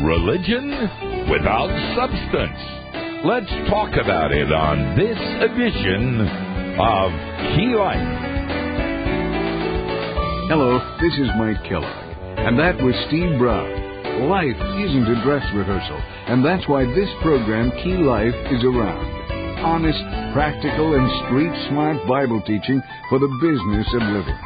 Religion without substance. Let's talk about it on this edition of Key Life. Hello, this is Mike Kellogg, and that was Steve Brown. Life isn't a dress rehearsal, and that's why this program, Key Life, is around. Honest, practical, and street-smart Bible teaching for the business of living.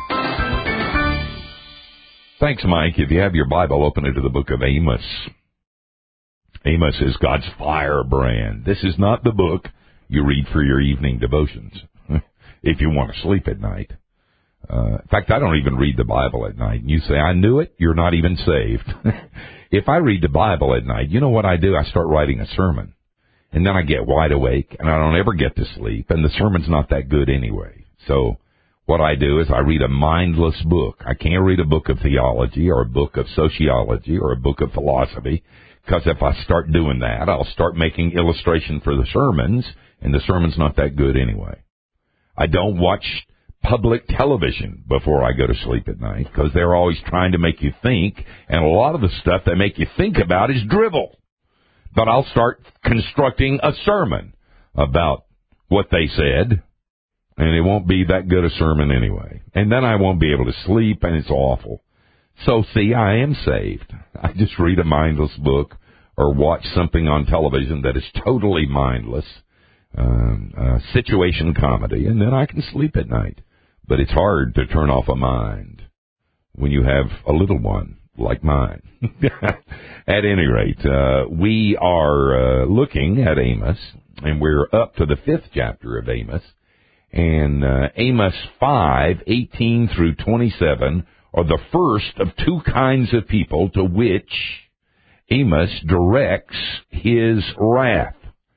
Thanks, Mike. If you have your Bible, open it to the book of Amos. Amos is God's firebrand. This is not the book you read for your evening devotions if you want to sleep at night. In fact, I don't even read the Bible at night. And you say, I knew it, you're not even saved. If I read the Bible at night, you know what I do? I start writing a sermon. And then I get wide awake, and I don't ever get to sleep, and the sermon's not that good anyway. So what I do is I read a mindless book. I can't read a book of theology or a book of sociology or a book of philosophy, because if I start doing that, I'll start making illustration for the sermons, and the sermon's not that good anyway. I don't watch public television before I go to sleep at night, because they're always trying to make you think, and a lot of the stuff they make you think about is drivel. But I'll start constructing a sermon about what they said, and it won't be that good a sermon anyway. And then I won't be able to sleep, and it's awful. So, see, I am saved. I just read a mindless book or watch something on television that is totally mindless, situation comedy, and then I can sleep at night. But it's hard to turn off a mind when you have a little one like mine. At any rate, we are looking at Amos, and we're up to the 5th chapter of Amos. And Amos 5:18 through 27 are the first of two kinds of people to which Amos directs his wrath.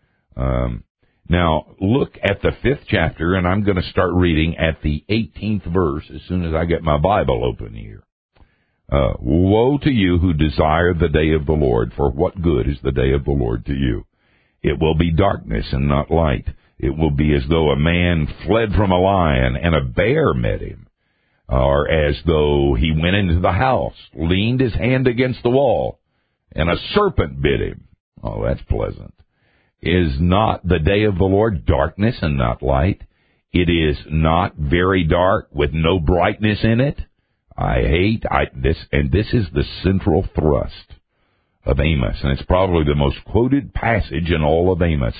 Now, look at the 5th chapter, and I'm going to start reading at the 18th verse as soon as I get my Bible open here. Woe to you who desire the day of the Lord, for what good is the day of the Lord to you? It will be darkness and not light. It will be as though a man fled from a lion and a bear met him, or as though he went into the house, leaned his hand against the wall, and a serpent bit him. Oh, that's pleasant. Is not the day of the Lord darkness and not light? It is not very dark with no brightness in it. This is the central thrust of Amos, and it's probably the most quoted passage in all of Amos.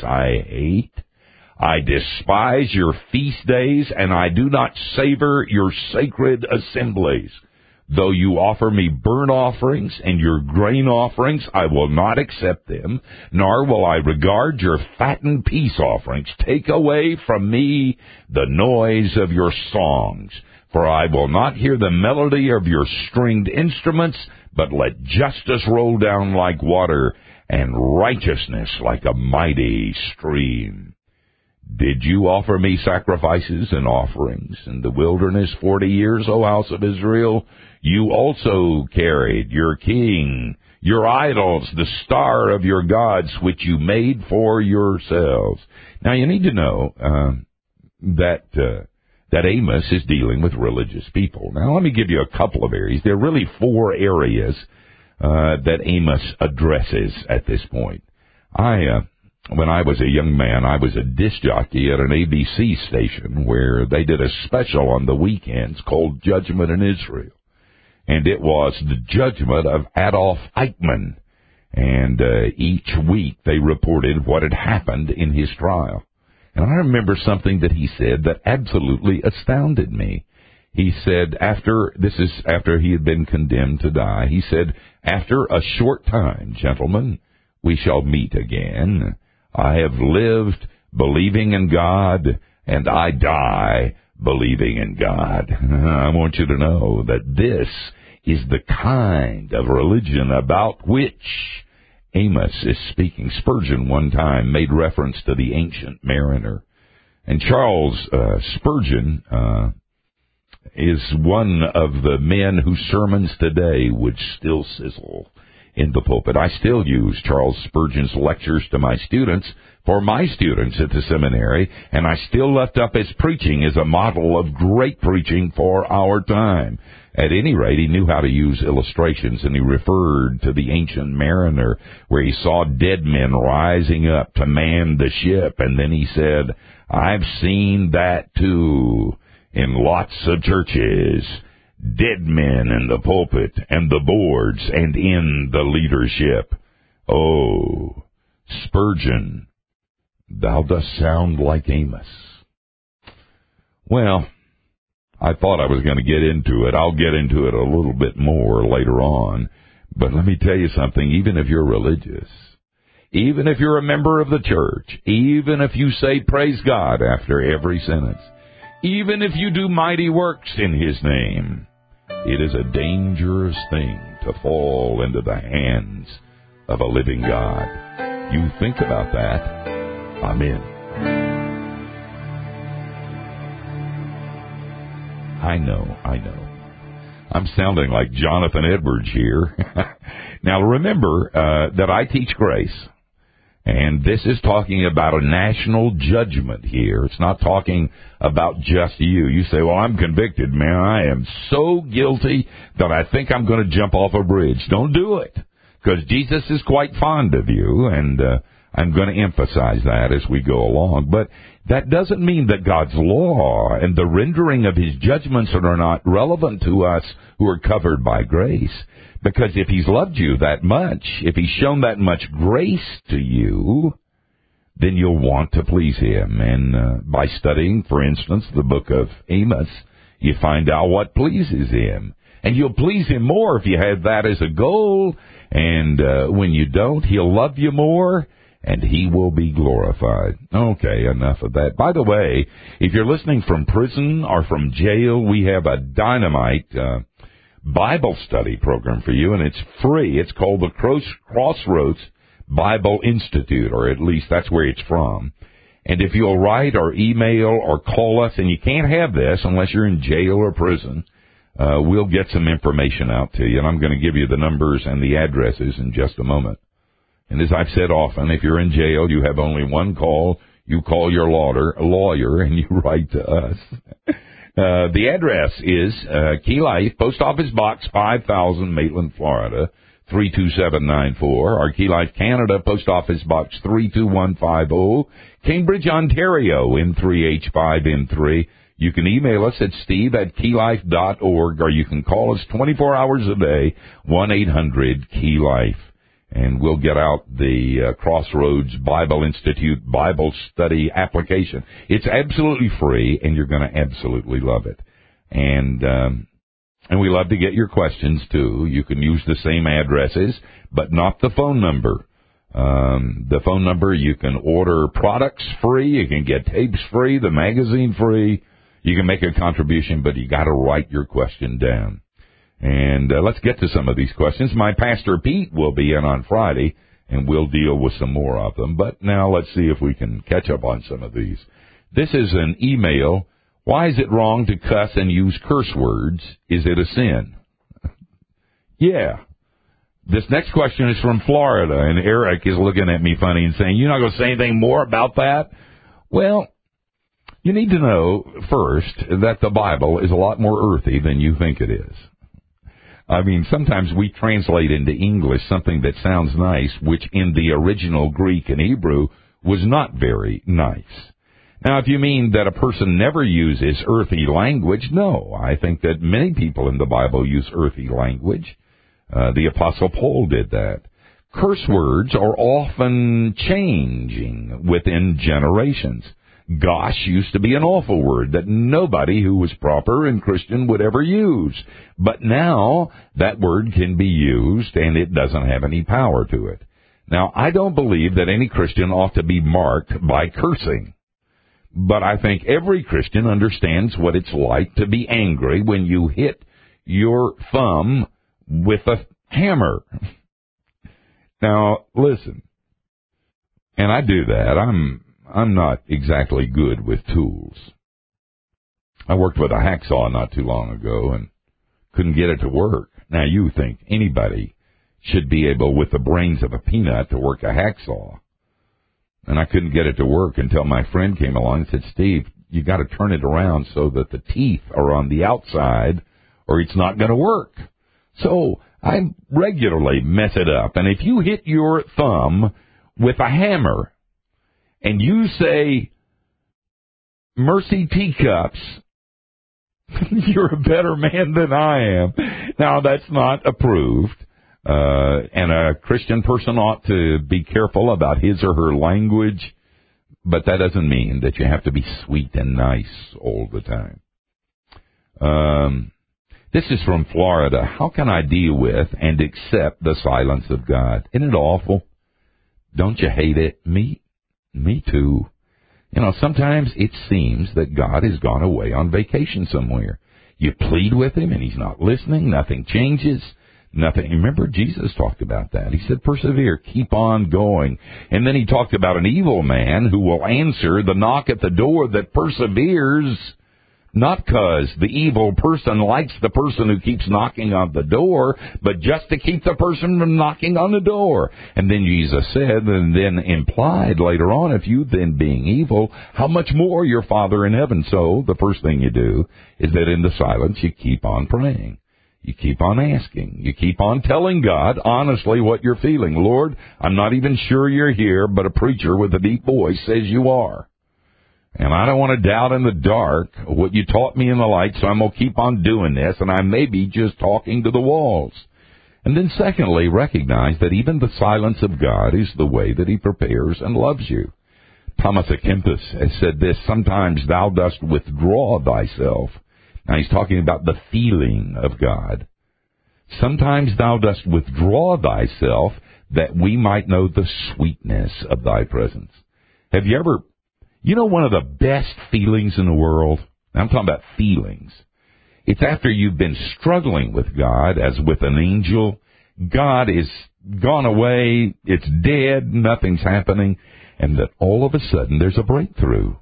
I despise your feast days, and I do not savor your sacred assemblies. Though you offer me burnt offerings and your grain offerings, I will not accept them, nor will I regard your fattened peace offerings. Take away from me the noise of your songs, for I will not hear the melody of your stringed instruments, but let justice roll down like water and righteousness like a mighty stream. Did you offer me sacrifices and offerings in the wilderness 40 years, O house of Israel? You also carried your king, your idols, the star of your gods, which you made for yourselves. Now, you need to know that Amos is dealing with religious people. Now, let me give you a couple of areas. There are really 4 areas that Amos addresses at this point. When I was a young man, I was a disc jockey at an ABC station where they did a special on the weekends called Judgment in Israel. And it was the judgment of Adolf Eichmann. And each week they reported what had happened in his trial. And I remember something that he said that absolutely astounded me. He said, after he had been condemned to die, he said, after a short time, gentlemen, we shall meet again. I have lived believing in God, and I die believing in God. I want you to know that this is the kind of religion about which Amos is speaking. Spurgeon one time made reference to the Ancient Mariner. And Charles Spurgeon is one of the men whose sermons today would still sizzle in the pulpit. I still use Charles Spurgeon's lectures to my students for my students at the seminary, and I still lift up his preaching as a model of great preaching for our time. At any rate, he knew how to use illustrations, and he referred to the ancient mariner where he saw dead men rising up to man the ship, and then he said, I've seen that too in lots of churches. Dead men in the pulpit and the boards and in the leadership. Oh, Spurgeon, thou dost sound like Amos. Well, I thought I was going to get into it. I'll get into it a little bit more later on. But let me tell you something, even if you're religious, even if you're a member of the church, even if you say praise God after every sentence, even if you do mighty works in His name, it is a dangerous thing to fall into the hands of a living God. You think about that. Amen. I know. I'm sounding like Jonathan Edwards here. Now remember that I teach grace. And this is talking about a national judgment here. It's not talking about just you. You say, well, I'm convicted, man. I am so guilty that I think I'm going to jump off a bridge. Don't do it, because Jesus is quite fond of you, and I'm going to emphasize that as we go along. But that doesn't mean that God's law and the rendering of His judgments are not relevant to us who are covered by grace. Because if He's loved you that much, if He's shown that much grace to you, then you'll want to please Him. And by studying, for instance, the book of Amos, you find out what pleases Him. And you'll please Him more if you have that as a goal. And when you don't, He'll love you more, and He will be glorified. Okay, enough of that. By the way, if you're listening from prison or from jail, we have a dynamite Bible study program for you, and it's free. It's called the Crossroads Bible Institute, or at least that's where it's from. And if you'll write or email or call us, and you can't have this unless you're in jail or prison, we'll get some information out to you, and I'm going to give you the numbers and the addresses in just a moment. And as I've said often, if you're in jail, you have only one call. You call your lawyer, and you write to us. The address is Key Life, Post Office Box 5000, Maitland, Florida, 32794. Or Key Life Canada, Post Office Box 32150, Cambridge, Ontario, N3H5N3. You can email us at steve@keylife.org, or you can call us 24 hours a day, 1-800-KEY-LIFE. And we'll get out the Crossroads Bible Institute Bible Study application. It's absolutely free, and you're going to absolutely love it. And we love to get your questions, too. You can use the same addresses, but not the phone number. The phone number, you can order products free. You can get tapes free, the magazine free. You can make a contribution, but you got to write your question down. And let's get to some of these questions. My Pastor Pete will be in on Friday, and we'll deal with some more of them. But now let's see if we can catch up on some of these. This is an email. Why is it wrong to cuss and use curse words? Is it a sin? Yeah. This next question is from Florida, and Eric is looking at me funny and saying, you're not going to say anything more about that? Well, you need to know first that the Bible is a lot more earthy than you think it is. I mean, sometimes we translate into English something that sounds nice, which in the original Greek and Hebrew was not very nice. Now, if you mean that a person never uses earthy language, no. I think that many people in the Bible use earthy language. The Apostle Paul did that. Curse words are often changing within generations. Gosh used to be an awful word that nobody who was proper and Christian would ever use. But now that word can be used, and it doesn't have any power to it. Now, I don't believe that any Christian ought to be marked by cursing. But I think every Christian understands what it's like to be angry when you hit your thumb with a hammer. Now, listen, and I do that. I'm not exactly good with tools. I worked with a hacksaw not too long ago and couldn't get it to work. Now, you think anybody should be able, with the brains of a peanut, to work a hacksaw. And I couldn't get it to work until my friend came along and said, Steve, you got to turn it around so that the teeth are on the outside or it's not going to work. So I regularly mess it up. And if you hit your thumb with a hammer and you say, Mercy teacups, you're a better man than I am. Now, that's not approved. And a Christian person ought to be careful about his or her language, but that doesn't mean that you have to be sweet and nice all the time. This is from Florida. How can I deal with and accept the silence of God? Isn't it awful? Don't you hate it? Me too. You know, sometimes it seems that God has gone away on vacation somewhere. You plead with him and he's not listening. Nothing changes. Nothing. Remember, Jesus talked about that. He said, persevere, keep on going. And then he talked about an evil man who will answer the knock at the door that perseveres, not because the evil person likes the person who keeps knocking on the door, but just to keep the person from knocking on the door. And then Jesus said, and then implied later on, if you then being evil, how much more your Father in heaven? So the first thing you do is that in the silence you keep on praying. You keep on asking. You keep on telling God honestly what you're feeling. Lord, I'm not even sure you're here, but a preacher with a deep voice says you are. And I don't want to doubt in the dark what you taught me in the light, so I'm going to keep on doing this, and I may be just talking to the walls. And then secondly, recognize that even the silence of God is the way that he prepares and loves you. Thomas à Kempis has said this, sometimes thou dost withdraw thyself. Now he's talking about the feeling of God. Sometimes thou dost withdraw thyself that we might know the sweetness of thy presence. Have you ever... You know one of the best feelings in the world? I'm talking about feelings. It's after you've been struggling with God as with an angel. God is gone away. It's dead. Nothing's happening. And that all of a sudden there's a breakthrough.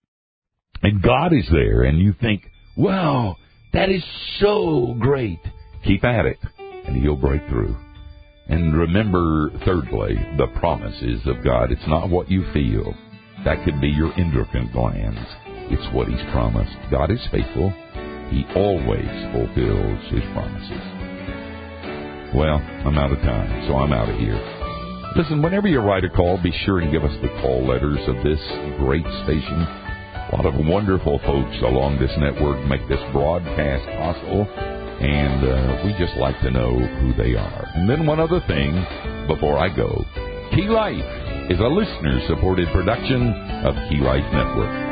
And God is there. And you think, wow, that is so great. Keep at it. And he'll break through. And remember, thirdly, the promises of God. It's not what you feel. That could be your endocrine glands. It's what he's promised. God is faithful. He always fulfills his promises. Well, I'm out of time, so I'm out of here. Listen, whenever you write a call, be sure and give us the call letters of this great station. A lot of wonderful folks along this network make this broadcast possible, and we just like to know who they are. And then one other thing before I go. Key Life is a listener-supported production of Key Life Network.